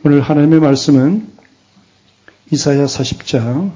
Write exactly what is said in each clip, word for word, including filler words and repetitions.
오늘 하나님의 말씀은 이사야 사십 장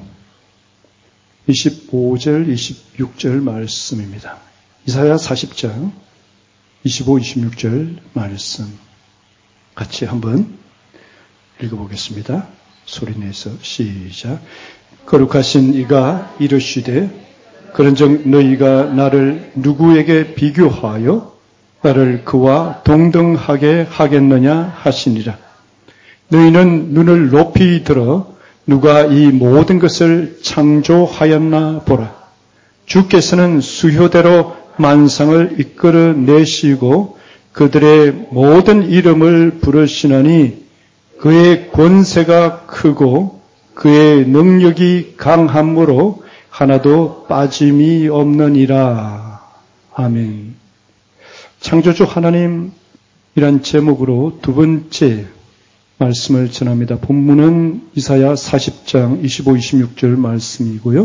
이십오 절, 이십육 절 말씀입니다. 이사야 사십 장 이십오, 이십육 절 말씀 같이 한번 읽어보겠습니다. 소리내서 시작. 거룩하신 이가 이르시되 그런즉 너희가 나를 누구에게 비교하여 나를 그와 동등하게 하겠느냐 하시니라. 너희는 눈을 높이 들어 누가 이 모든 것을 창조하였나 보라. 주께서는 수효대로 만상을 이끌어 내시고 그들의 모든 이름을 부르시나니 그의 권세가 크고 그의 능력이 강함으로 하나도 빠짐이 없느니라. 아멘. 창조주 하나님이란 제목으로 두 번째 말씀을 전합니다. 본문은 이사야 사십 장 이십오, 이십육 절 말씀이고요.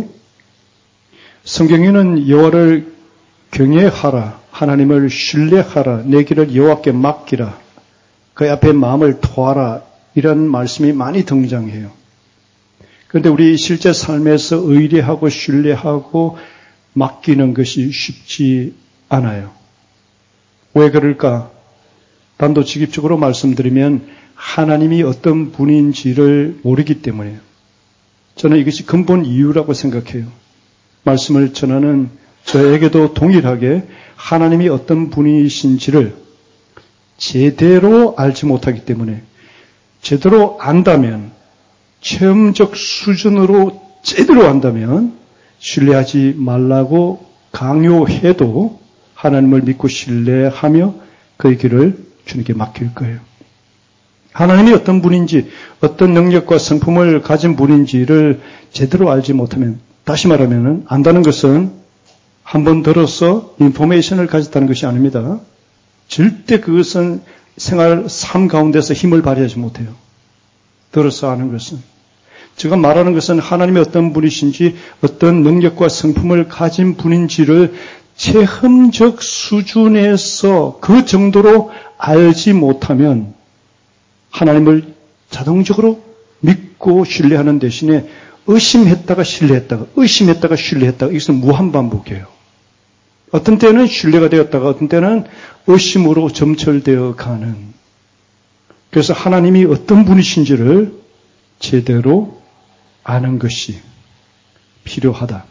성경에는 여호와를 경외하라, 하나님을 신뢰하라, 내 길을 여호와께 맡기라, 그 앞에 마음을 토하라 이런 말씀이 많이 등장해요. 그런데 우리 실제 삶에서 의뢰하고 신뢰하고 맡기는 것이 쉽지 않아요. 왜 그럴까? 단도직입적으로 말씀드리면 하나님이 어떤 분인지를 모르기 때문에요. 저는 이것이 근본 이유라고 생각해요. 말씀을 전하는 저에게도 동일하게 하나님이 어떤 분이신지를 제대로 알지 못하기 때문에 제대로 안다면, 체험적 수준으로 제대로 안다면 신뢰하지 말라고 강요해도 하나님을 믿고 신뢰하며 그의 길을 주님께 맡길 거예요. 하나님이 어떤 분인지, 어떤 능력과 성품을 가진 분인지를 제대로 알지 못하면, 다시 말하면 안다는 것은 한 번 들어서 인포메이션을 가졌다는 것이 아닙니다. 절대 그것은 생활, 삶 가운데서 힘을 발휘하지 못해요. 들어서 아는 것은. 제가 말하는 것은 하나님이 어떤 분이신지, 어떤 능력과 성품을 가진 분인지를 체험적 수준에서 그 정도로 알지 못하면 하나님을 자동적으로 믿고 신뢰하는 대신에 의심했다가 신뢰했다가 의심했다가 신뢰했다가 이것은 무한반복이에요. 어떤 때는 신뢰가 되었다가 어떤 때는 의심으로 점철되어 가는. 그래서 하나님이 어떤 분이신지를 제대로 아는 것이 필요하다.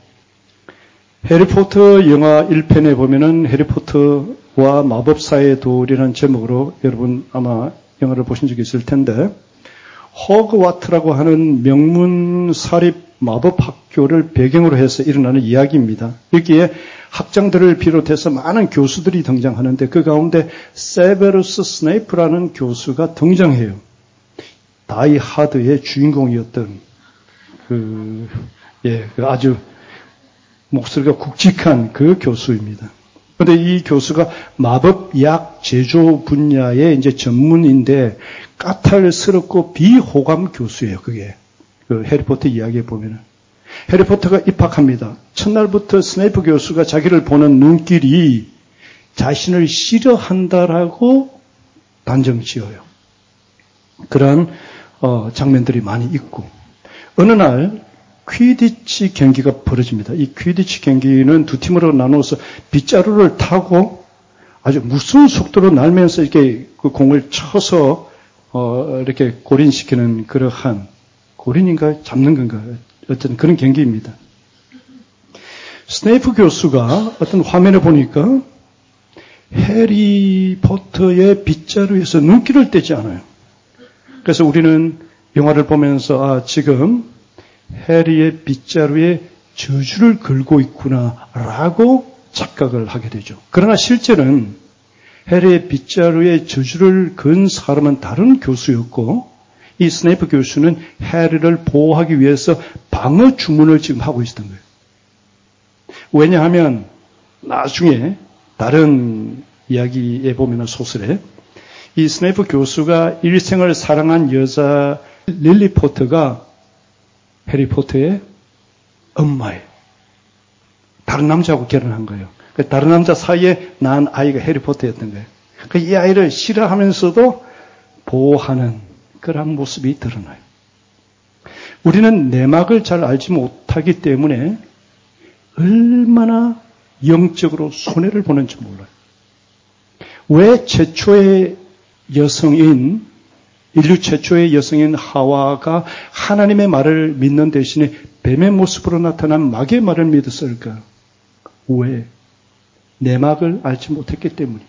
해리포터 영화 일 편에 보면은 해리포터와 마법사의 돌이라는 제목으로 여러분 아마 영화를 보신 적이 있을 텐데, 호그와트라고 하는 명문 사립 마법학교를 배경으로 해서 일어나는 이야기입니다. 여기에 학장들을 비롯해서 많은 교수들이 등장하는데 그 가운데 세베루스 스네이프라는 교수가 등장해요. 다이 하드의 주인공이었던 그, 예, 그 아주 목소리가 굵직한 그 교수입니다. 그런데 이 교수가 마법약 제조 분야의 이제 전문인데 까탈스럽고 비호감 교수예요. 그게 그 해리포터 이야기에 보면은 해리포터가 입학합니다. 첫날부터 스네이프 교수가 자기를 보는 눈길이 자신을 싫어한다라고 단정지어요. 그런 어, 장면들이 많이 있고 어느 날 퀴디치 경기가 벌어집니다. 이 퀴디치 경기는 두 팀으로 나누어서 빗자루를 타고 아주 무서운 속도로 날면서 이렇게 그 공을 쳐서 어 이렇게 골인시키는 그러한, 골인인가 잡는 건가 어쨌든 그런 경기입니다. 스네이프 교수가 어떤 화면에 보니까 해리포터의 빗자루에서 눈길을 떼지 않아요. 그래서 우리는 영화를 보면서 아 지금 해리의 빗자루에 저주를 걸고 있구나라고 착각을 하게 되죠. 그러나 실제는 해리의 빗자루에 저주를 건 사람은 다른 교수였고 이 스네이프 교수는 해리를 보호하기 위해서 방어 주문을 지금 하고 있었던 거예요. 왜냐하면 나중에 다른 이야기에 보면 소설에 이 스네이프 교수가 일생을 사랑한 여자 릴리 포터가 해리포터의 엄마예요. 다른 남자하고 결혼한 거예요. 다른 남자 사이에 낳은 아이가 해리포터였던 거예요. 이 아이를 싫어하면서도 보호하는 깨끗한 모습이 드러나요. 우리는 내막을 잘 알지 못하기 때문에 얼마나 영적으로 손해를 보는지 몰라요. 왜 최초의 여성인, 인류 최초의 여성인 하와가 하나님의 말을 믿는 대신에 뱀의 모습으로 나타난 마귀의 말을 믿었을까? 왜? 내막을 알지 못했기 때문이에요.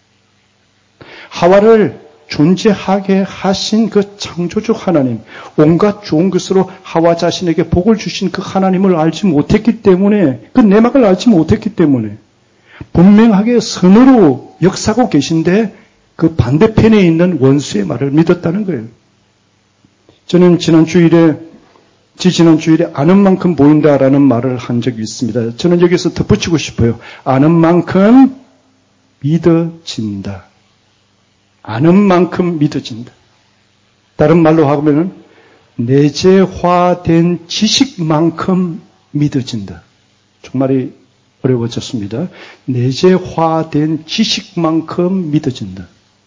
하와를 존재하게 하신 그 창조주 하나님, 온갖 좋은 것으로 하와 자신에게 복을 주신 그 하나님을 알지 못했기 때문에, 그 내막을 알지 못했기 때문에 분명하게 선으로 역사하고 계신데 그 반대편에 있는 원수의 말을 믿었다는 거예요. 저는 지난 주일에, 지지난 주일에 아는 만큼 보인다라는 말을 한 적이 있습니다. 저는 여기서 덧붙이고 싶어요. 아는 만큼 믿어진다. 아는 만큼 믿어진다. 다른 말로 하면은 내재화된 지식만큼 믿어진다. 정말이 어려워졌습니다. 내재화된 지식만큼 믿어진다.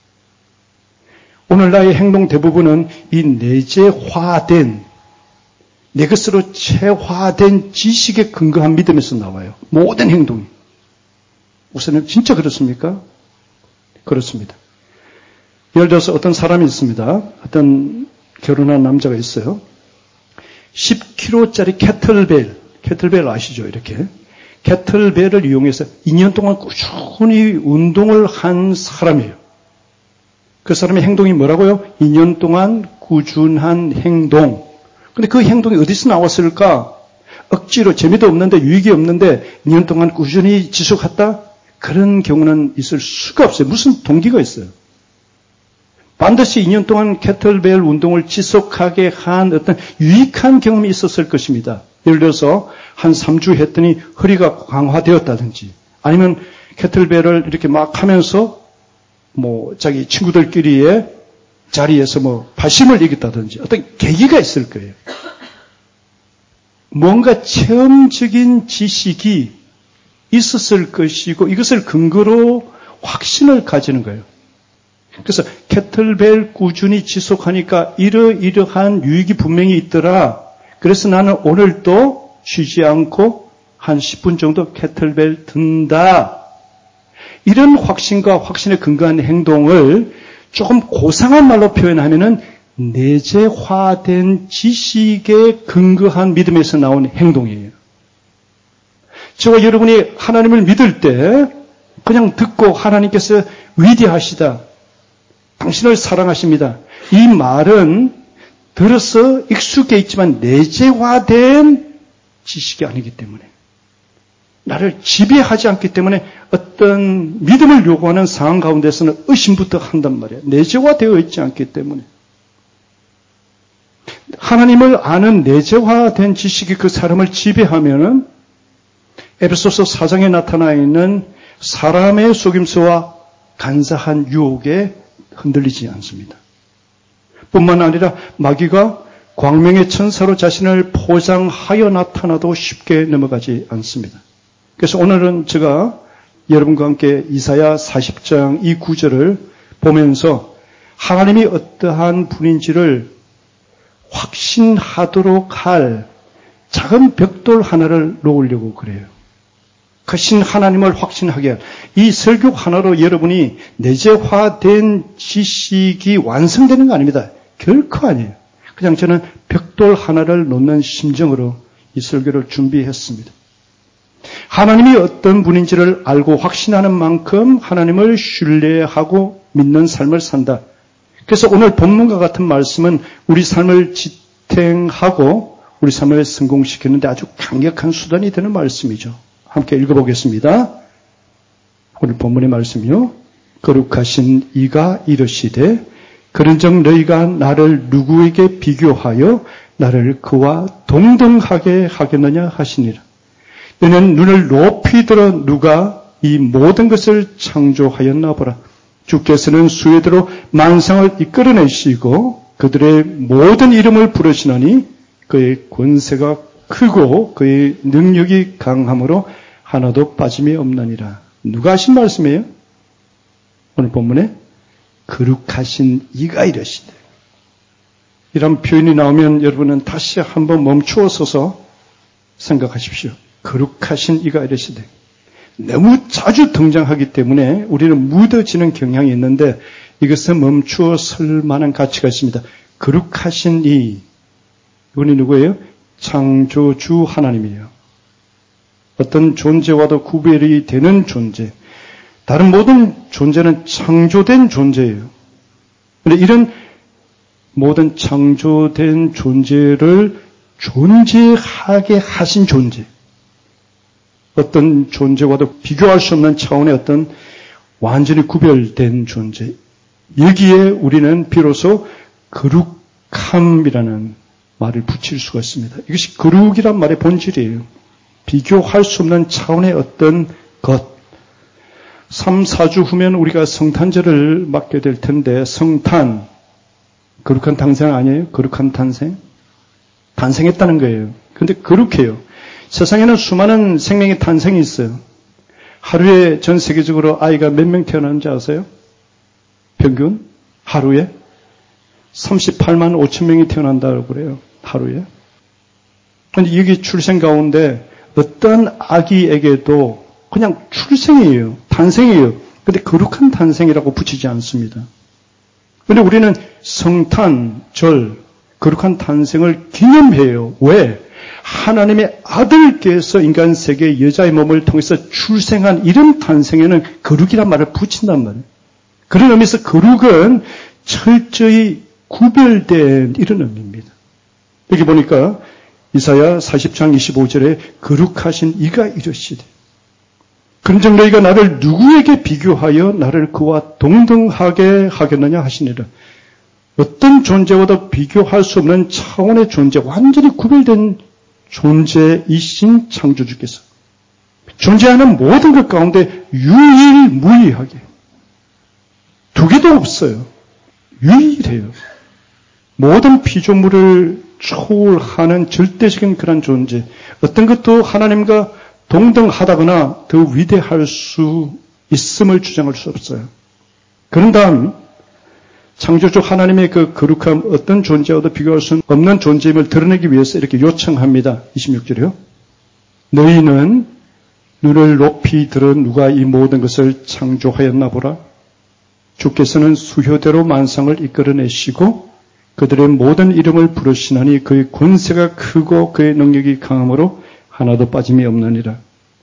오늘날의 행동 대부분은 이 내재화된, 내 것으로 체화된 지식에 근거한 믿음에서 나와요. 모든 행동이. 우선은 진짜 그렇습니까? 그렇습니다. 예를 들어서 어떤 사람이 있습니다. 어떤 결혼한 남자가 있어요. 십 킬로그램짜리 캐틀벨, 캐틀벨 아시죠? 이렇게. 캐틀벨을 이용해서 이 년 동안 꾸준히 운동을 한 사람이에요. 그 사람의 행동이 뭐라고요? 이 년 동안 꾸준한 행동. 근데 그 행동이 어디서 나왔을까? 억지로 재미도 없는데 유익이 없는데 이 년 동안 꾸준히 지속했다? 그런 경우는 있을 수가 없어요. 무슨 동기가 있어요? 반드시 이 년 동안 캐틀벨 운동을 지속하게 한 어떤 유익한 경험이 있었을 것입니다. 예를 들어서 한 삼 주 했더니 허리가 강화되었다든지 아니면 캐틀벨을 이렇게 막 하면서 뭐 자기 친구들끼리의 자리에서 뭐 발심을 이겼다든지 어떤 계기가 있을 거예요. 뭔가 체험적인 지식이 있었을 것이고 이것을 근거로 확신을 가지는 거예요. 그래서 캐틀벨 꾸준히 지속하니까 이러이러한 유익이 분명히 있더라. 그래서 나는 오늘도 쉬지 않고 한 십 분 정도 캐틀벨 든다. 이런 확신과 확신에 근거한 행동을 조금 고상한 말로 표현하면은 내재화된 지식에 근거한 믿음에서 나온 행동이에요. 저와 여러분이 하나님을 믿을 때 그냥 듣고 하나님께서 위대하시다. 당신을 사랑하십니다. 이 말은 들어서 익숙해 있지만 내재화된 지식이 아니기 때문에 나를 지배하지 않기 때문에 어떤 믿음을 요구하는 상황 가운데서는 의심부터 한단 말이에요. 내재화되어 있지 않기 때문에. 하나님을 아는 내재화된 지식이 그 사람을 지배하면은 에베소서 사 장에 나타나 있는 사람의 속임수와 간사한 유혹에 흔들리지 않습니다. 뿐만 아니라 마귀가 광명의 천사로 자신을 포장하여 나타나도 쉽게 넘어가지 않습니다. 그래서 오늘은 제가 여러분과 함께 이사야 사십 장 이 구절을 보면서 하나님이 어떠한 분인지를 확신하도록 할 작은 벽돌 하나를 놓으려고 그래요. 크신 하나님을 확신하게 할 이 설교 하나로 여러분이 내재화된 지식이 완성되는 거 아닙니다. 결코 아니에요. 그냥 저는 벽돌 하나를 놓는 심정으로 이 설교를 준비했습니다. 하나님이 어떤 분인지를 알고 확신하는 만큼 하나님을 신뢰하고 믿는 삶을 산다. 그래서 오늘 본문과 같은 말씀은 우리 삶을 지탱하고 우리 삶을 성공시키는 데 아주 강력한 수단이 되는 말씀이죠. 함께 읽어보겠습니다. 오늘 본문의 말씀이요. 거룩하신 이가 이르시되 그런즉 너희가 나를 누구에게 비교하여 나를 그와 동등하게 하겠느냐 하시니라. 너는 눈을 높이 들어 누가 이 모든 것을 창조하였나 보라. 주께서는 수혜대로 만상을 이끌어내시고 그들의 모든 이름을 부르시나니 그의 권세가 크고 그의 능력이 강함으로 하나도 빠짐이 없나니라. 누가 하신 말씀이에요? 오늘 본문에 거룩하신 이가 이르시되. 이런 표현이 나오면 여러분은 다시 한번 멈추어 서서 생각하십시오. 거룩하신 이가 이러시되. 너무 자주 등장하기 때문에 우리는 묻어지는 경향이 있는데 이것은 멈추어 설 만한 가치가 있습니다. 거룩하신 이, 이분이 누구예요? 창조주 하나님이에요. 어떤 존재와도 구별이 되는 존재. 다른 모든 존재는 창조된 존재예요. 그런데 이런 모든 창조된 존재를 존재하게 하신 존재. 어떤 존재와도 비교할 수 없는 차원의 어떤 완전히 구별된 존재. 여기에 우리는 비로소 거룩함이라는 말을 붙일 수가 있습니다. 이것이 거룩이란 말의 본질이에요. 비교할 수 없는 차원의 어떤 것. 삼, 사 주 후면 우리가 성탄절을 맞게 될 텐데 성탄, 거룩한 탄생 아니에요? 거룩한 탄생? 탄생했다는 거예요. 그런데 거룩해요. 세상에는 수많은 생명의 탄생이 있어요. 하루에 전 세계적으로 아이가 몇 명 태어나는지 아세요? 평균? 하루에? 삼십팔만 오천 명이 태어난다고 그래요. 하루에. 그런데 여기 출생 가운데 어떤 아기에게도 그냥 출생이에요. 탄생이에요. 그런데 거룩한 탄생이라고 붙이지 않습니다. 그런데 우리는 성탄, 절, 거룩한 탄생을 기념해요. 왜? 하나님의 아들께서 인간 세계의 여자의 몸을 통해서 출생한 이런 탄생에는 거룩이란 말을 붙인단 말이에요. 그런 의미에서 거룩은 철저히 구별된 이런 의미입니다. 여기 보니까 이사야 사십 장 이십오 절에 거룩하신 이가 이르시되 그런즉 너희가 나를 누구에게 비교하여 나를 그와 동등하게 하겠느냐 하시니라. 어떤 존재와도 비교할 수 없는 차원의 존재, 완전히 구별된 존재이신 창조주께서 존재하는 모든 것 가운데 유일무이하게 두 개도 없어요. 유일해요. 모든 피조물을 초월하는 절대적인 그런 존재. 어떤 것도 하나님과 동등하다거나 더 위대할 수 있음을 주장할 수 없어요. 그런 다음 창조주 하나님의 그 거룩함 어떤 존재와도 비교할 수 없는 존재임을 드러내기 위해서 이렇게 요청합니다. 이십육 절이요. 너희는 눈을 높이 들어 누가 이 모든 것을 창조하였나 보라. 주께서는 수효대로 만상을 이끌어내시고 그들의 모든 이름을 부르시나니 그의 권세가 크고 그의 능력이 강함으로 하나도 빠짐이 없느니라.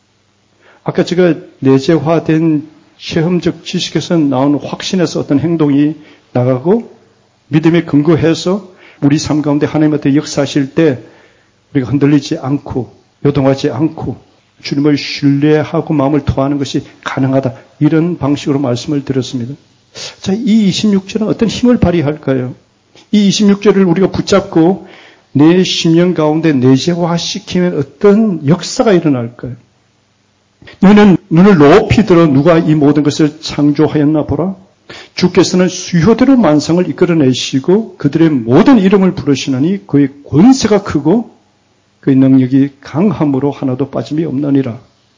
아까 제가 내재화된 체험적 지식에서 나온 확신에서 어떤 행동이 나가고 믿음에 근거해서 우리 삶 가운데 하나님한테 역사하실 때 우리가 흔들리지 않고 요동하지 않고 주님을 신뢰하고 마음을 토하는 것이 가능하다. 이런 방식으로 말씀을 드렸습니다. 자, 이 이십육 절은 어떤 힘을 발휘할까요? 이 이십육 절을 우리가 붙잡고 내 심령 가운데 내재화시키면 어떤 역사가 일어날까요? 너희는 눈을 높이 들어 누가 이 모든 것을 창조하였나 보라. 주께서는 수효대로 만상을 이끌어내시고 그들의 모든 이름을 부르시나니 그의 권세가 크고 그의 능력이 강함으로 하나도 빠짐이 없느니라.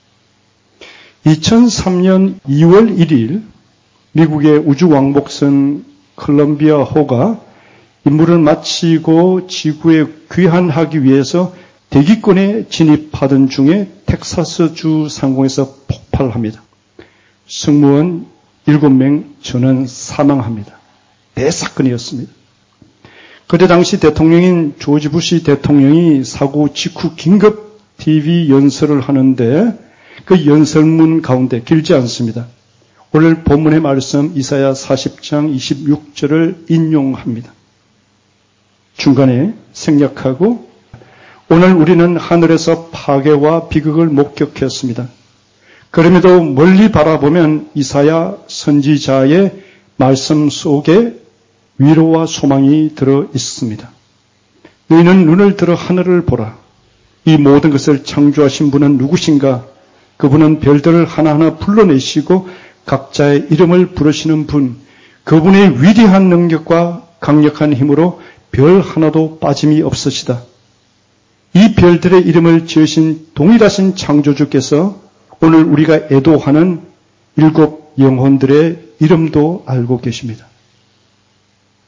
이천삼 년 이월 일일 미국의 우주왕복선 콜럼비아호가 임무를 마치고 지구에 귀환하기 위해서 대기권에 진입하던 중에 텍사스주 상공에서 폭발합니다. 승무원 일곱 명 전원 사망합니다. 대사건이었습니다. 그때 당시 대통령인 조지 부시 대통령이 사고 직후 긴급 티비 연설을 하는데 그 연설문 가운데 길지 않습니다. 오늘 본문의 말씀 이사야 사십 장 이십육 절을 인용합니다. 중간에 생략하고 오늘 우리는 하늘에서 파괴와 비극을 목격했습니다. 그럼에도 멀리 바라보면 이사야 선지자의 말씀 속에 위로와 소망이 들어 있습니다. 너희는 눈을 들어 하늘을 보라. 이 모든 것을 창조하신 분은 누구신가? 그분은 별들을 하나하나 불러내시고 각자의 이름을 부르시는 분, 그분의 위대한 능력과 강력한 힘으로 별 하나도 빠짐이 없으시다. 이 별들의 이름을 지으신 동일하신 창조주께서 오늘 우리가 애도하는 일곱 영혼들의 이름도 알고 계십니다.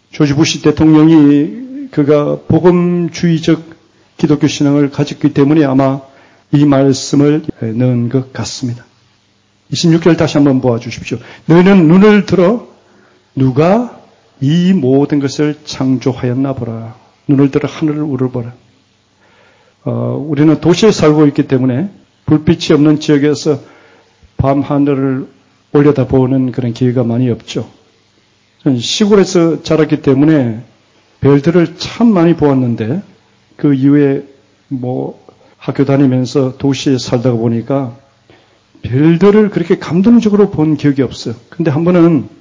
조지 부시 대통령이 그가 복음주의적 기독교 신앙을 가졌기 때문에 아마 이 말씀을 넣은 것 같습니다. 이십육 절 다시 한번 보아주십시오. 너희는 눈을 들어 누가 이 모든 것을 창조하였나 보라. 눈을 들어 하늘을 우러보라. 어, 우리는 도시에 살고 있기 때문에 불빛이 없는 지역에서 밤 하늘을 올려다보는 그런 기회가 많이 없죠. 저는 시골에서 자랐기 때문에 별들을 참 많이 보았는데 그 이후에 뭐 학교 다니면서 도시에 살다가 보니까 별들을 그렇게 감동적으로 본 기억이 없어요. 근데 한 번은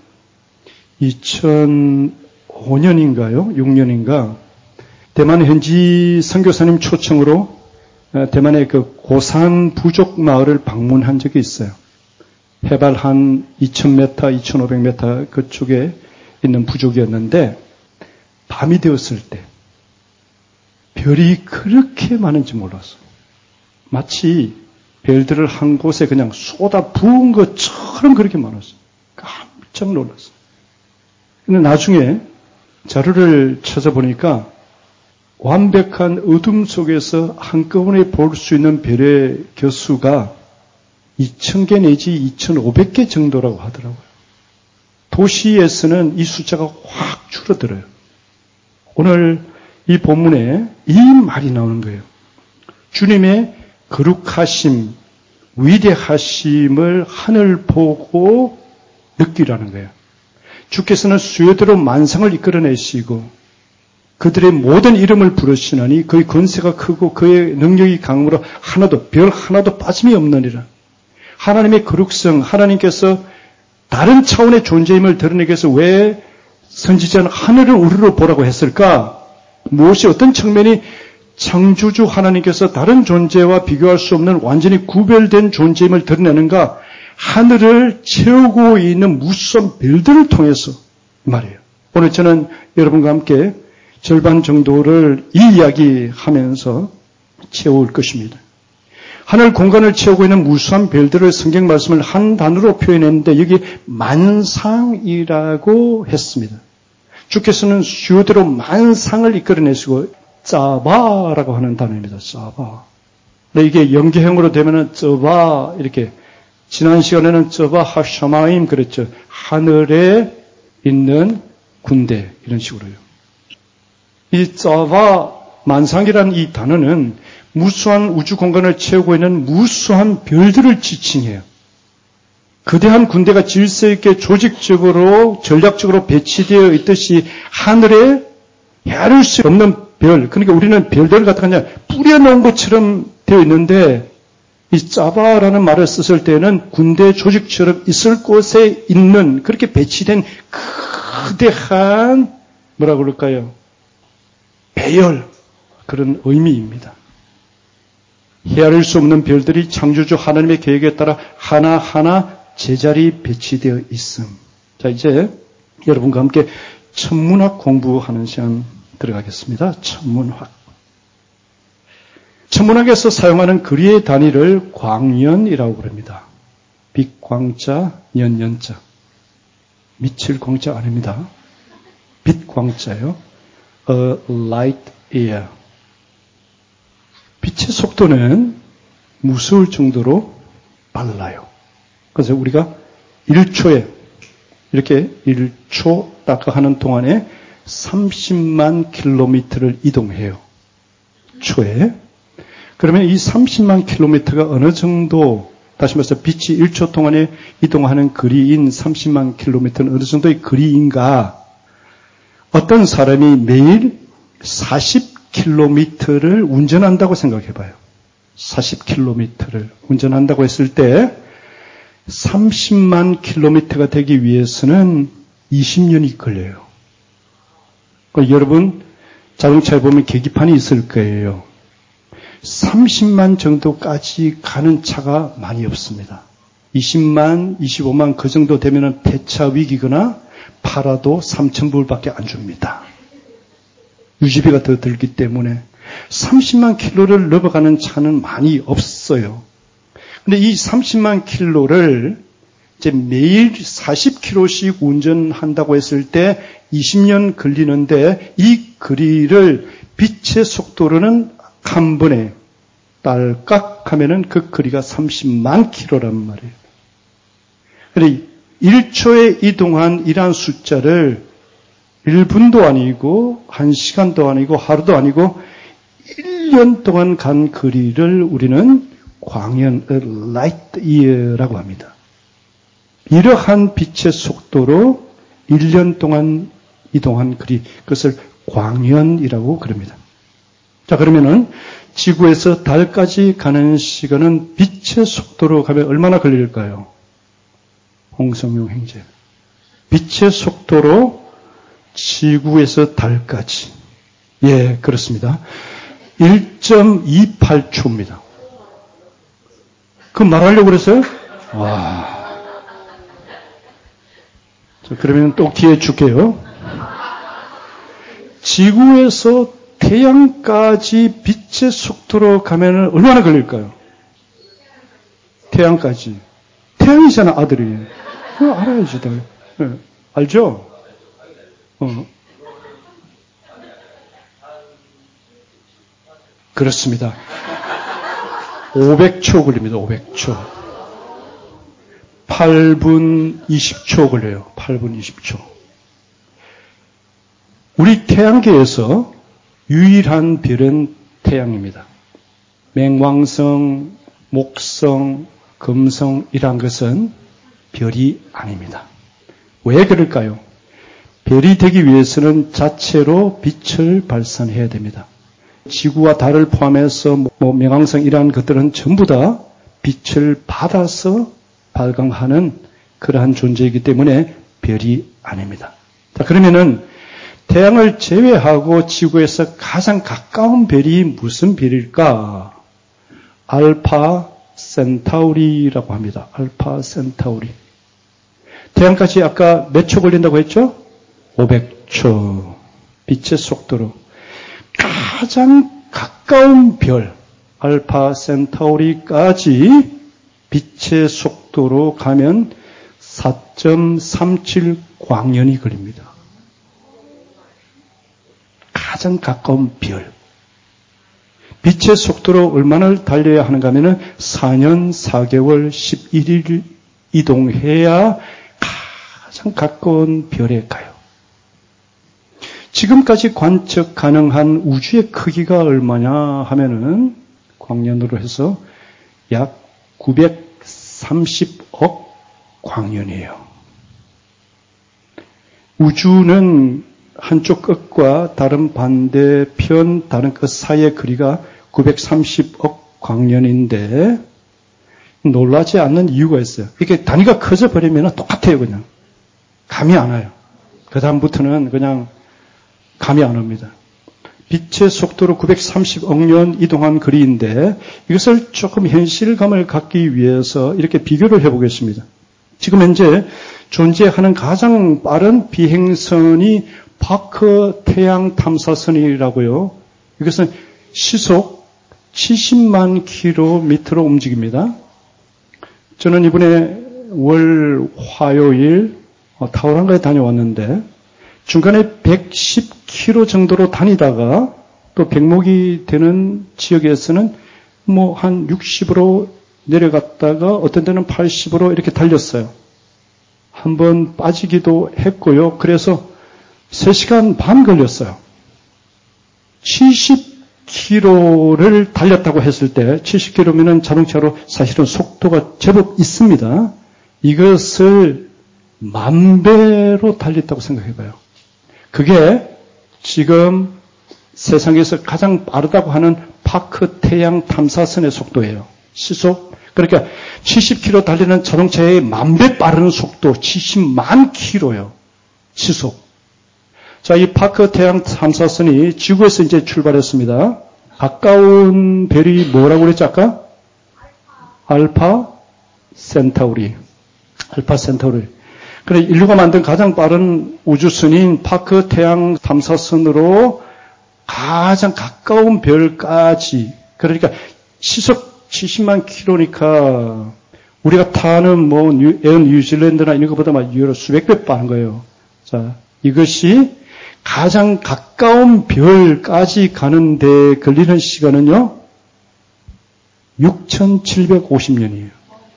이천오 년인가요? 육 년인가? 대만 현지 선교사님 초청으로 대만의 그 고산 부족 마을을 방문한 적이 있어요. 해발 한 이천 미터, 이천오백 미터 그쪽에 있는 부족이었는데 밤이 되었을 때 별이 그렇게 많은지 몰랐어요. 마치 별들을 한 곳에 그냥 쏟아 부은 것처럼 그렇게 많았어요. 깜짝 놀랐어요. 근데 나중에 자료를 찾아보니까 완벽한 어둠 속에서 한꺼번에 볼 수 있는 별의 개수가 이천 개 내지 이천오백 개 정도라고 하더라고요. 도시에서는 이 숫자가 확 줄어들어요. 오늘 이 본문에 이 말이 나오는 거예요. 주님의 거룩하심, 위대하심을 하늘 보고 느끼라는 거예요. 주께서는 수요대로 만상을 이끌어내시고 그들의 모든 이름을 부르시나니 그의 권세가 크고 그의 능력이 강함으로 하나도 별 하나도 빠짐이 없느니라. 하나님의 거룩성, 하나님께서 다른 차원의 존재임을 드러내기 위해서 왜 선지자는 하늘을 우러러 보라고 했을까? 무엇이 어떤 측면이 창조주 하나님께서 다른 존재와 비교할 수 없는 완전히 구별된 존재임을 드러내는가? 하늘을 채우고 있는 무수한 별들을 통해서 말이에요. 오늘 저는 여러분과 함께 절반 정도를 이 이야기하면서 채울 것입니다. 하늘 공간을 채우고 있는 무수한 별들을 성경 말씀을 한 단어로 표현했는데 여기 만상이라고 했습니다. 주께서는 수요대로 만상을 이끌어내시고 짜바라고 하는 단어입니다. 짜바. 근데 이게 연계형으로 되면은 쩌바 이렇게 지난 시간에는 쩌바 하샤마임 그랬죠. 하늘에 있는 군대 이런 식으로요. 이 짜바 만상이라는 이 단어는 무수한 우주 공간을 채우고 있는 무수한 별들을 지칭해요. 거대한 군대가 질서 있게 조직적으로 전략적으로 배치되어 있듯이 하늘에 헤아릴 수 없는 별, 그러니까 우리는 별들을 갖다가 그냥 뿌려놓은 것처럼 되어 있는데 이 짜바라는 말을 썼을 때는 군대 조직처럼 있을 곳에 있는 그렇게 배치된 거대한 뭐라고 그럴까요? 배열 그런 의미입니다. 헤아릴 수 없는 별들이 창조주 하나님의 계획에 따라 하나하나 제자리 배치되어 있음. 자, 이제 여러분과 함께 천문학 공부하는 시간 들어가겠습니다. 천문학. 천문학에서 사용하는 거리의 단위를 광년이라고 부릅니다. 빛광자, 년년자. 미칠 광자 아닙니다. 빛광자요. A light year. 빛의 속도는 무서울 정도로 빨라요. 그래서 우리가 일 초에 이렇게 일 초 딱 하는 동안에 삼십만 킬로미터를 이동해요. 초에. 그러면 이 삼십만 킬로미터가 어느 정도, 다시 말해서 빛이 일 초 동안에 이동하는 거리인 삼십만 킬로미터는 어느 정도의 거리인가? 어떤 사람이 매일 사십 킬로미터를 운전한다고 생각해봐요. 사십 킬로미터를 운전한다고 했을 때 삼십만 킬로미터가 되기 위해서는 이십 년이 걸려요. 그러니까 여러분 자동차에 보면 계기판이 있을 거예요. 삼십만 정도까지 가는 차가 많이 없습니다. 이십만, 이십오만 그 정도 되면 폐차 위기거나 팔아도 삼천 불밖에 안 줍니다. 유지비가 더 들기 때문에 삼십만 킬로를 넘어가는 차는 많이 없어요. 근데 이 삼십만 킬로를 이제 매일 사십 킬로미터씩 운전한다고 했을 때 이십 년 걸리는데 이 거리를 빛의 속도로는 한 번에 딸깍 하면은 그 거리가 삼십만 킬로란 말이에요. 그러니까 일 초에 이동한 이러한 숫자를 일 분도 아니고 한 시간도 아니고 하루도 아니고 일 년 동안 간 거리를 우리는 광연, 라이트 이어라고 합니다. 이러한 빛의 속도로 일 년 동안 이동한 거리, 그것을 광연이라고 그럽니다. 자, 그러면은 지구에서 달까지 가는 시간은 빛의 속도로 가면 얼마나 걸릴까요? 홍성용 형제. 빛의 속도로 지구에서 달까지. 예, 그렇습니다. 일 점 이팔 초입니다. 그 말하려고 그랬어요? 와. 자, 그러면 또 뒤에 줄게요. 지구에서 태양까지 빛의 속도로 가면 얼마나 걸릴까요? 태양까지. 태양이잖아, 아들이. 그거 알아야지, 다. 네. 알죠? 어. 그렇습니다. 오백 초 걸립니다, 오백 초. 팔 분 이십 초 걸려요, 팔 분 이십 초. 우리 태양계에서 유일한 별은 태양입니다. 맹왕성, 목성, 금성이란 것은 별이 아닙니다. 왜 그럴까요? 별이 되기 위해서는 자체로 빛을 발산해야 됩니다. 지구와 달을 포함해서 뭐 명왕성 이러한 것들은 전부 다 빛을 받아서 발광하는 그러한 존재이기 때문에 별이 아닙니다. 자, 그러면은 태양을 제외하고 지구에서 가장 가까운 별이 무슨 별일까? 알파 센타우리라고 합니다. 알파 센타우리. 태양까지 아까 몇 초 걸린다고 했죠? 오백 초. 빛의 속도로. 가장 가까운 별, 알파 센타우리까지 빛의 속도로 가면 사 점 삼칠 광년이 걸립니다. 가장 가까운 별. 빛의 속도로 얼마나 달려야 하는가 하면은 사 년 사 개월 십일 일 이동해야 가장 가까운 별에 가요. 지금까지 관측 가능한 우주의 크기가 얼마냐 하면은 광년으로 해서 약 구백삼십억 광년이에요. 우주는 한쪽 끝과 다른 반대편, 다른 끝 사이의 거리가 구백삼십억 광년인데 놀라지 않는 이유가 있어요. 이게 단위가 커져 버리면 똑같아요, 그냥. 감이 안 와요. 그 다음부터는 그냥 감이 안 옵니다. 빛의 속도로 구백삼십억 년 이동한 거리인데 이것을 조금 현실감을 갖기 위해서 이렇게 비교를 해보겠습니다. 지금 현재 존재하는 가장 빠른 비행선이 파커 태양 탐사선이라고요. 이것은 시속 칠십만 킬로미터로 움직입니다. 저는 이번에 월 화요일 타오란가에 다녀왔는데 중간에 백십 킬로미터 정도로 다니다가 또 백목이 되는 지역에서는 뭐 한 육십으로 내려갔다가 어떤 데는 팔십으로 이렇게 달렸어요. 한번 빠지기도 했고요. 그래서 세 시간 반 걸렸어요. 칠십 킬로미터를 달렸다고 했을 때 칠십 킬로미터면 자동차로 사실은 속도가 제법 있습니다. 이것을 만 배로 달렸다고 생각해봐요. 그게 지금 세상에서 가장 빠르다고 하는 파크 태양 탐사선의 속도예요. 시속. 그러니까 칠십 킬로미터 달리는 자동차의 만 배 빠른 속도, 칠십만 킬로예요. 시속. 자, 이 파크 태양 탐사선이 지구에서 이제 출발했습니다. 가까운 별이 뭐라고 그랬죠, 아까? 알파 센타우리. 알파 센타우리. 그래, 인류가 만든 가장 빠른 우주선인 파크 태양 탐사선으로 가장 가까운 별까지, 그러니까 시속 칠십만 킬로니까 우리가 타는 뭐 뉴, 에어 뉴질랜드나 이런 것보다 막 유로 수백 배 빠른 거예요. 자, 이것이 가장 가까운 별까지 가는데 걸리는 시간은요, 육천칠백오십 년이에요.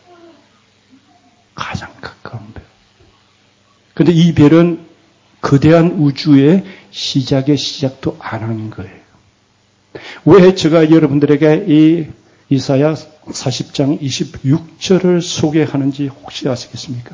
가장 가까운 별. 근데 이 별은 거대한 우주의 시작의 시작도 안 하는 거예요. 왜 제가 여러분들에게 이 이사야 사십 장 이십육 절을 소개하는지 혹시 아시겠습니까?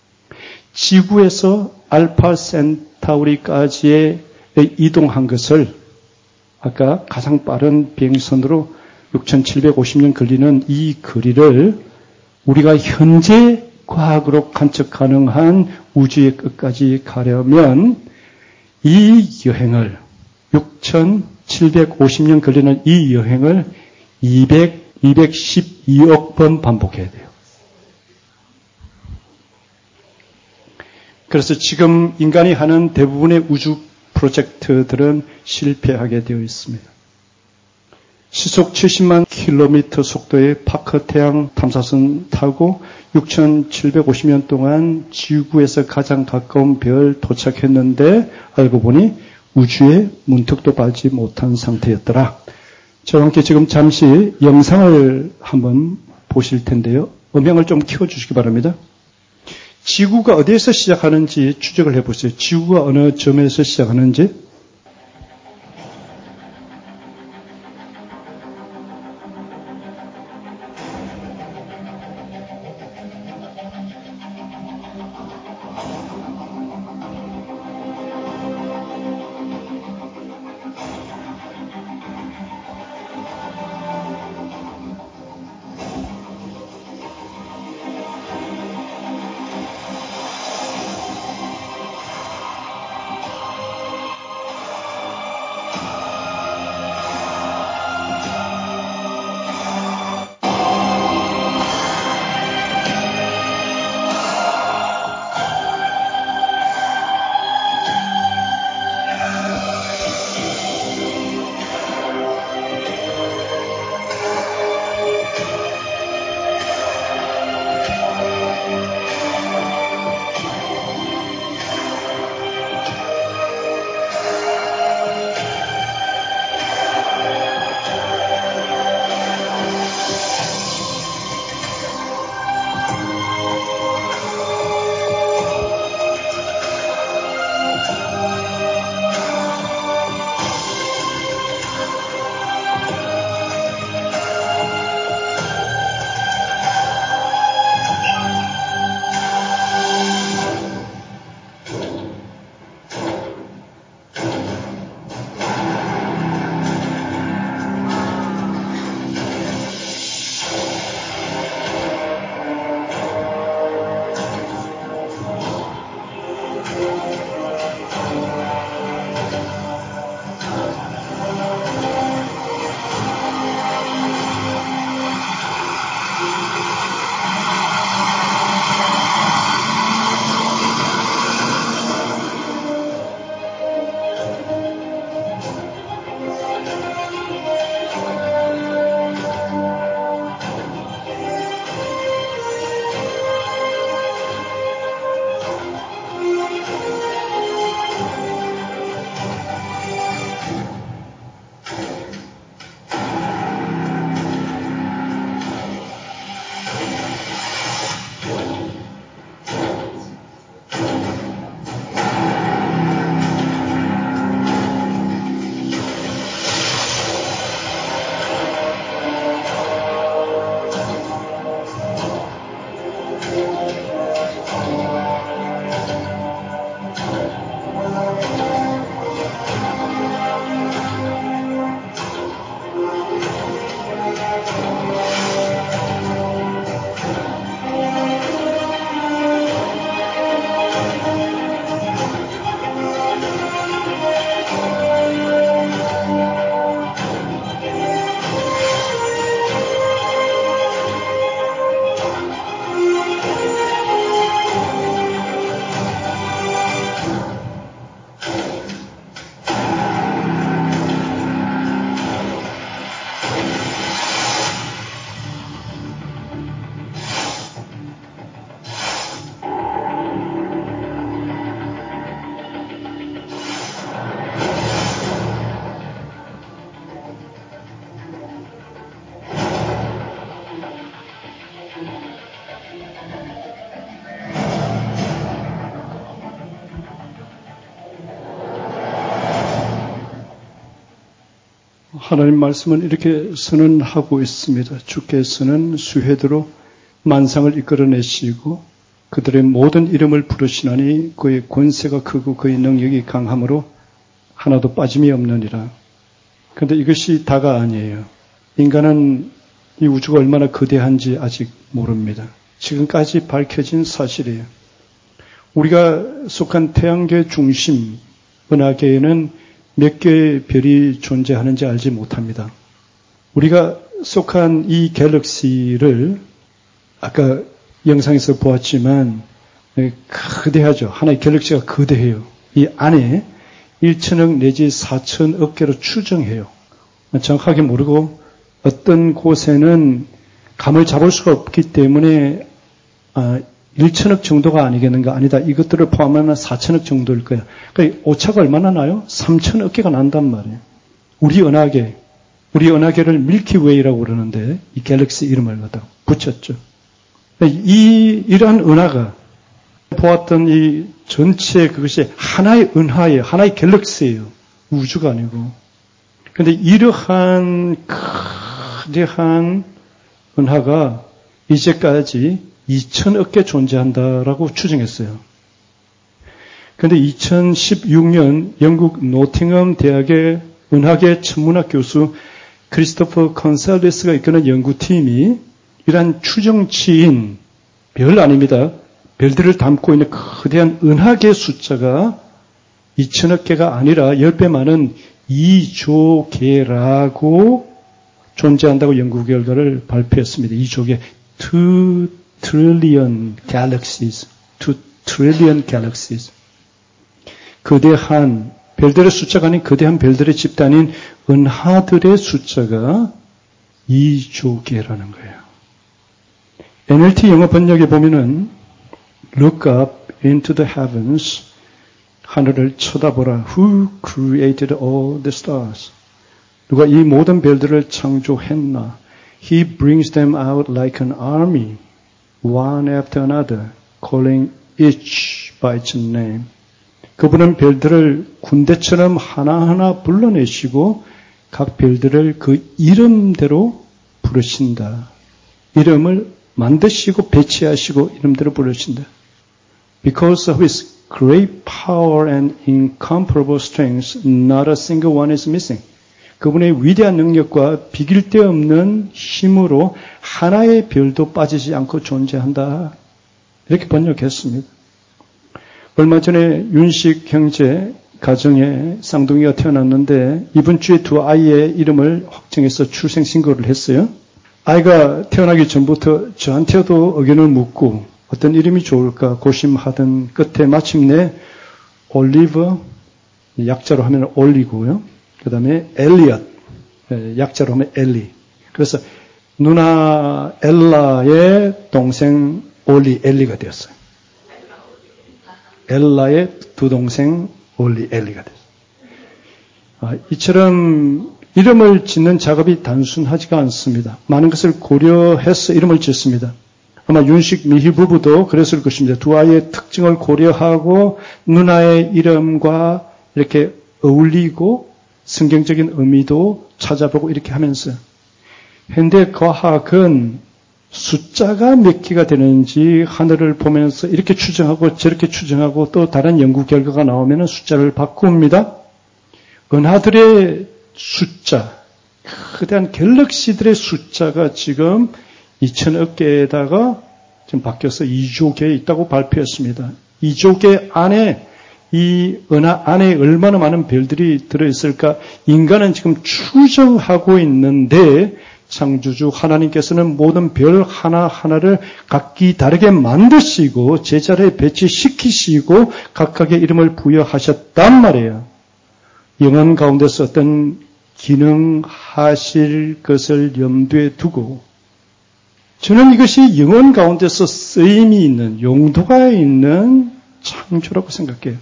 지구에서 알파 센타우리까지의 이동한 것을 아까 가장 빠른 비행선으로 육천칠백오십 년 걸리는 이 거리를 우리가 현재 과학으로 관측 가능한 우주의 끝까지 가려면 이 여행을 육천칠백오십 년 걸리는 이 여행을 이백, 이백십이억 번 반복해야 돼요. 그래서 지금 인간이 하는 대부분의 우주 프로젝트들은 실패하게 되어 있습니다. 시속 칠십만 킬로미터 속도의 파커 태양 탐사선 타고 육천칠백오십 년 동안 지구에서 가장 가까운 별 도착했는데 알고 보니 우주에 문턱도 밟지 못한 상태였더라. 저와 함께 지금 잠시 영상을 한번 보실 텐데요. 음향을 좀 키워주시기 바랍니다. 지구가 어디에서 시작하는지 추적을 해보세요. 지구가 어느 점에서 시작하는지. 하나님 말씀은 이렇게 선언하고 있습니다. 주께서는 수혜대로 만상을 이끌어내시고 그들의 모든 이름을 부르시나니 그의 권세가 크고 그의 능력이 강함으로 하나도 빠짐이 없느니라. 그런데 이것이 다가 아니에요. 인간은 이 우주가 얼마나 거대한지 아직 모릅니다. 지금까지 밝혀진 사실이에요. 우리가 속한 태양계 중심 은하계에는 몇 개의 별이 존재하는지 알지 못합니다. 우리가 속한 이 갤럭시를 아까 영상에서 보았지만 거대하죠. 하나의 갤럭시가 거대해요. 이 안에 일천억 내지 사천억 개로 추정해요. 정확하게 모르고 어떤 곳에는 감을 잡을 수가 없기 때문에 아, 일천억 정도가 아니겠는가? 아니다. 이것들을 포함하면 사천억 정도일 거야. 그러니까 오차가 얼마나 나요? 삼천억 개가 난단 말이에요. 우리 은하계, 우리 은하계를 밀키웨이라고 그러는데 이 갤럭시 이름을 갖다가 붙였죠. 이 이러한 은하가 보았던 이 전체 그것이 하나의 은하예요. 하나의 갤럭시예요. 우주가 아니고. 그런데 이러한 거대한 은하가 이제까지 이천억 개 존재한다라고 추정했어요. 그런데 이천십육 년 영국 노팅엄 대학의 은하계 천문학 교수 크리스토퍼 컨살레스가 이끄는 연구팀이 이러한 추정치인 별 아닙니다. 별들을 담고 있는 거대한 은하계 숫자가 이천억 개가 아니라 십 배 많은 이조 개라고 존재한다고 연구 결과를 발표했습니다. 이조 개. two trillion galaxies. two trillion galaxies. 거대한 별들의 숫자가 아닌 거대한 별들의 집단인 은하들의 숫자가 이조 개라는 거예요. 엔엘티 영어 번역에 보면은 Look up into the heavens. 하늘을 쳐다보라. Who created all the stars? 누가 이 모든 별들을 창조했나? He brings them out like an army, one after another, calling each by its name. 그분은 별들을 군대처럼 하나하나 불러내시고 각 별들을 그 이름대로 부르신다. 이름을 만드시고 배치하시고 이름대로 부르신다. Because of his great power and incomparable strength, not a single one is missing. 그분의 위대한 능력과 비길 데 없는 힘으로 하나의 별도 빠지지 않고 존재한다. 이렇게 번역했습니다. 얼마 전에 윤식 형제 가정에 쌍둥이가 태어났는데 이번 주에 두 아이의 이름을 확정해서 출생 신고를 했어요. 아이가 태어나기 전부터 저한테도 의견을 묻고 어떤 이름이 좋을까 고심하던 끝에 마침내 올리버, 약자로 하면 올리고요. 그 다음에 엘리엇, 약자로 하면 엘리. 그래서 누나 엘라의 동생 올리 엘리가 되었어요. 엘라의 두 동생 올리 엘리가 됐어요. 아, 이처럼 이름을 짓는 작업이 단순하지가 않습니다. 많은 것을 고려해서 이름을 짓습니다. 아마 윤식 미희 부부도 그랬을 것입니다. 두 아이의 특징을 고려하고 누나의 이름과 이렇게 어울리고 성경적인 의미도 찾아보고 이렇게 하면서 현대 과학은 숫자가 몇 개가 되는지 하늘을 보면서 이렇게 추정하고 저렇게 추정하고 또 다른 연구 결과가 나오면 숫자를 바꿉니다. 은하들의 숫자, 거대한 갤럭시들의 숫자가 지금 이천억 개에다가 지금 바뀌어서 이조 개에 있다고 발표했습니다. 이조 개 안에 이 은하 안에 얼마나 많은 별들이 들어있을까? 인간은 지금 추정하고 있는데 창조주 하나님께서는 모든 별 하나하나를 각기 다르게 만드시고 제자리에 배치시키시고 각각의 이름을 부여하셨단 말이에요. 영혼 가운데서 어떤 기능하실 것을 염두에 두고 저는 이것이 영혼 가운데서 쓰임이 있는 용도가 있는 창조라고 생각해요.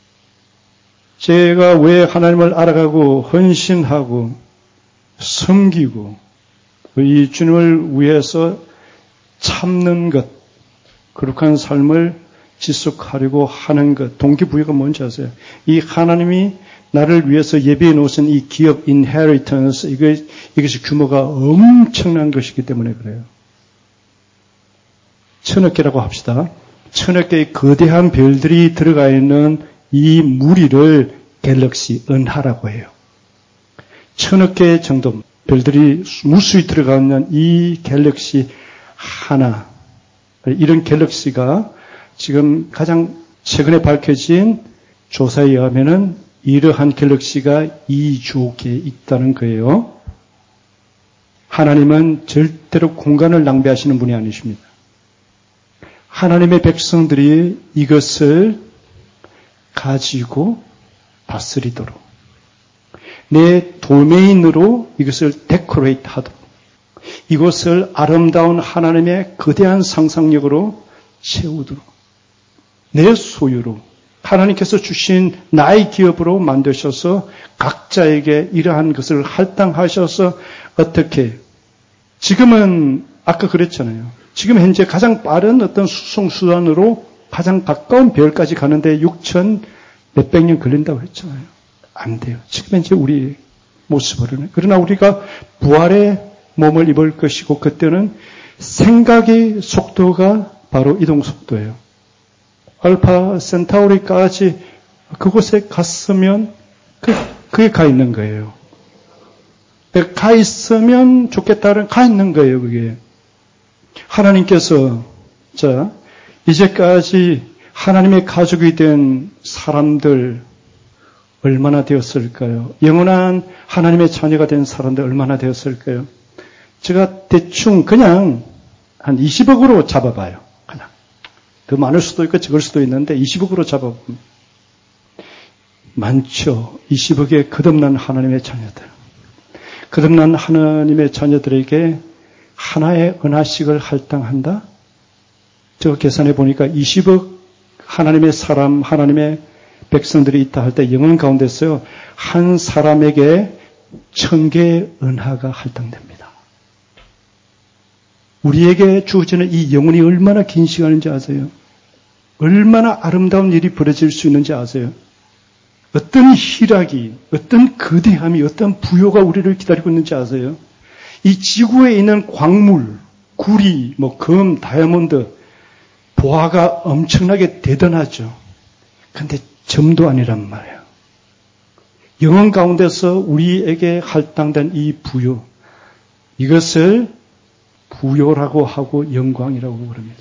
제가 왜 하나님을 알아가고 헌신하고 섬기고 이 주님을 위해서 참는 것, 거룩한 삶을 지속하려고 하는 것, 동기부여가 뭔지 아세요? 이 하나님이 나를 위해서 예비해 놓으신 이 기업 인헤리턴스, 이게, 이것이 규모가 엄청난 것이기 때문에 그래요. 천억 개라고 합시다. 천억 개의 거대한 별들이 들어가 있는 이 무리를 갤럭시 은하라고 해요. 천억 개 정도 별들이 무수히 들어가 있는 이 갤럭시 하나, 이런 갤럭시가 지금 가장 최근에 밝혀진 조사에 의하면은 이러한 갤럭시가 이조 개 있다는 거예요. 하나님은 절대로 공간을 낭비하시는 분이 아니십니다. 하나님의 백성들이 이것을 가지고 다스리도록, 내 도메인으로 이것을 데코레이트 하도록, 이것을 아름다운 하나님의 거대한 상상력으로 채우도록, 내 소유로 하나님께서 주신 나의 기업으로 만드셔서 각자에게 이러한 것을 할당하셔서 어떻게, 지금은 아까 그랬잖아요. 지금 현재 가장 빠른 어떤 수송수단으로 가장 가까운 별까지 가는데 육천 몇백 년 걸린다고 했잖아요. 안 돼요. 지금 현재 우리 모습으로는. 그러나 우리가 부활의 몸을 입을 것이고 그때는 생각의 속도가 바로 이동 속도예요. 알파 센타우리까지 그곳에 갔으면 그, 그게 가 있는 거예요. 가 있으면 좋겠다는 가 있는 거예요, 그게. 하나님께서, 자, 이제까지 하나님의 가족이 된 사람들 얼마나 되었을까요? 영원한 하나님의 자녀가 된 사람들 얼마나 되었을까요? 제가 대충 그냥 한 이십억으로 잡아봐요. 그냥. 더 많을 수도 있고 적을 수도 있는데 이십억으로 잡아보면 많죠. 이십억의 거듭난 하나님의 자녀들. 거듭난 하나님의 자녀들에게 하나의 은하씩을 할당한다? 제가 계산해 보니까 이십억 하나님의 사람, 하나님의 백성들이 있다 할 때 영혼 가운데서요, 한 사람에게 천 개의 은하가 할당됩니다. 우리에게 주어지는 이 영혼이 얼마나 긴 시간인지 아세요? 얼마나 아름다운 일이 벌어질 수 있는지 아세요? 어떤 희락이, 어떤 거대함이, 어떤 부요가 우리를 기다리고 있는지 아세요? 이 지구에 있는 광물, 구리, 뭐 금, 다이아몬드, 보화가 엄청나게 대단하죠. 근데 점도 아니란 말이에요. 영혼 가운데서 우리에게 할당된 이 부요, 이것을 부요라고 하고 영광이라고 부릅니다.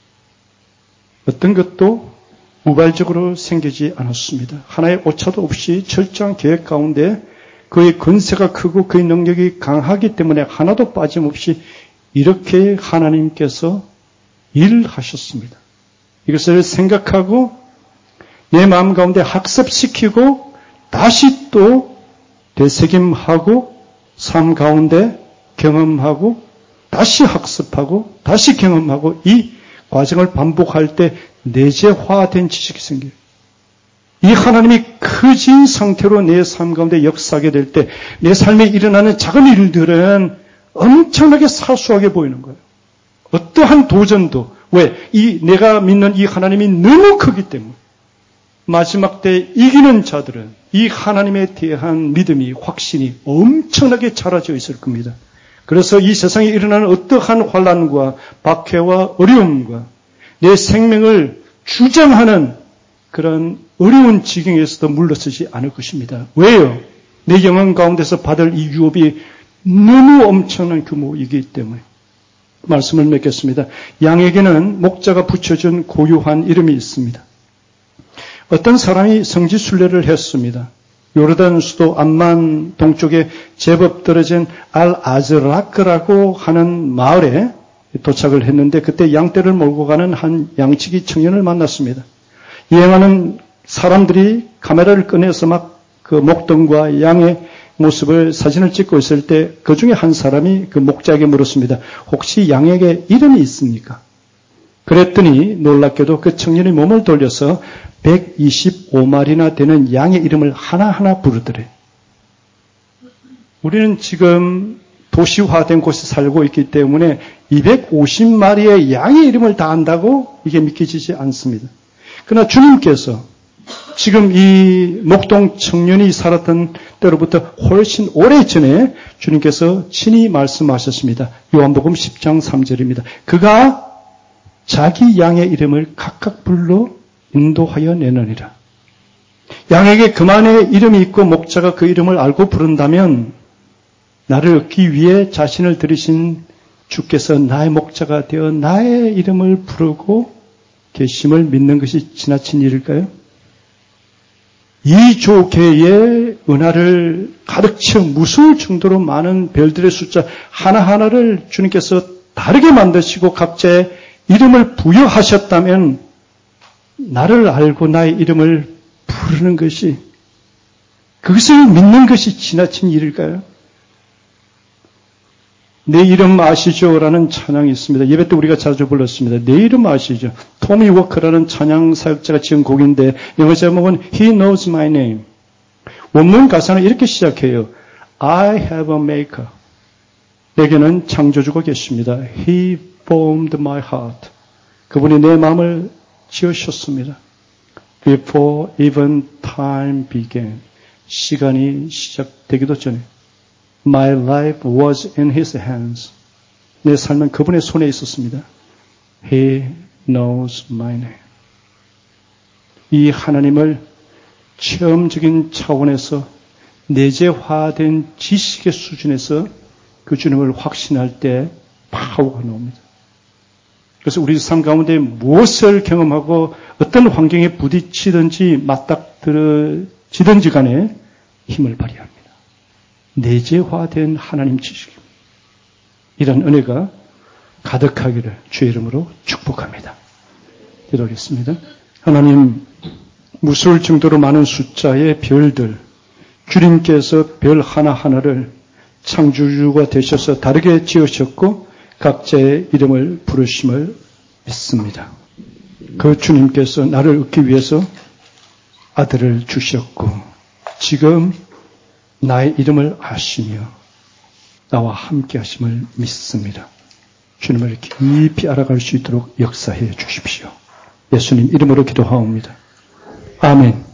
어떤 것도 우발적으로 생기지 않았습니다. 하나의 오차도 없이 철저한 계획 가운데 그의 권세가 크고 그의 능력이 강하기 때문에 하나도 빠짐없이 이렇게 하나님께서 일하셨습니다. 이것을 생각하고 내 마음 가운데 학습시키고 다시 또 되새김하고 삶 가운데 경험하고 다시 학습하고 다시 경험하고 이 과정을 반복할 때 내재화된 지식이 생겨요. 이 하나님이 커진 상태로 내 삶 가운데 역사하게 될 때 내 삶에 일어나는 작은 일들은 엄청나게 사소하게 보이는 거예요. 어떠한 도전도, 왜? 이 내가 믿는 이 하나님이 너무 크기 때문에 마지막 때 이기는 자들은 이 하나님에 대한 믿음이, 확신이 엄청나게 자라져 있을 겁니다. 그래서 이 세상에 일어나는 어떠한 환난과 박해와 어려움과 내 생명을 주장하는 그런 어려운 지경에서도 물러서지 않을 것입니다. 왜요? 내 영혼 가운데서 받을 이 유업이 너무 엄청난 규모이기 때문에. 말씀을 맺겠습니다. 양에게는 목자가 붙여준 고유한 이름이 있습니다. 어떤 사람이 성지순례를 했습니다. 요르단 수도 암만 동쪽에 제법 떨어진 알-아즈라크라고 하는 마을에 도착을 했는데 그때 양떼를 몰고 가는 한 양치기 청년을 만났습니다. 여행하는 사람들이 카메라를 꺼내서 막 그 목동과 양의 모습을 사진을 찍고 있을 때 그 중에 한 사람이 그 목자에게 물었습니다. 혹시 양에게 이름이 있습니까? 그랬더니 놀랍게도 그 청년이 몸을 돌려서 백이십오 마리나 되는 양의 이름을 하나하나 부르더래. 우리는 지금 도시화된 곳에 살고 있기 때문에 이백오십 마리의 양의 이름을 다 안다고 이게 믿기지 않습니다. 그러나 주님께서 지금 이 목동 청년이 살았던 때로부터 훨씬 오래전에 주님께서 친히 말씀하셨습니다. 요한복음 십 장 삼 절입니다. 그가 자기 양의 이름을 각각 불러 인도하여 내느니라. 양에게 그만의 이름이 있고 목자가 그 이름을 알고 부른다면 나를 얻기 위해 자신을 들이신 주께서 나의 목자가 되어 나의 이름을 부르고 계심을 믿는 것이 지나친 일일까요? 이 조개의 은하를 가득 채워 무수할 정도로 많은 별들의 숫자 하나하나를 주님께서 다르게 만드시고 각자의 이름을 부여하셨다면 나를 알고 나의 이름을 부르는 것이, 그것을 믿는 것이 지나친 일일까요? 내 이름 아시죠? 라는 찬양이 있습니다. 예배 때 우리가 자주 불렀습니다. 내 이름 아시죠? 토미 워커라는 찬양 사역자가 지은 곡인데 영어 제목은 He knows my name. 원문 가사는 이렇게 시작해요. I have a maker. 내게는 창조주가 계십니다. He formed my heart. 그분이 내 마음을 지으셨습니다. Before even time began. 시간이 시작되기도 전에. My life was in His hands. 내 삶은 그분의 손에 있었습니다. He knows my name. 이 하나님을 체험적인 차원에서 내재화된 지식의 수준에서 그 주님을 확신할 때 파워가 나옵니다. 그래서 우리 삶 가운데 무엇을 경험하고 어떤 환경에 부딪히든지 맞닥뜨려지든지 간에 힘을 발휘합니다. 내재화된 하나님 지식입니다. 이런 은혜가 가득하기를 주의 이름으로 축복합니다. 기도하겠습니다. 하나님, 무수할 정도로 많은 숫자의 별들, 주님께서 별 하나하나를 창조주가 되셔서 다르게 지으셨고 각자의 이름을 부르심을 믿습니다. 그 주님께서 나를 얻기 위해서 아들을 주셨고 지금 나의 이름을 아시며 나와 함께 하심을 믿습니다. 주님을 깊이 알아갈 수 있도록 역사해 주십시오. 예수님 이름으로 기도하옵니다. 아멘.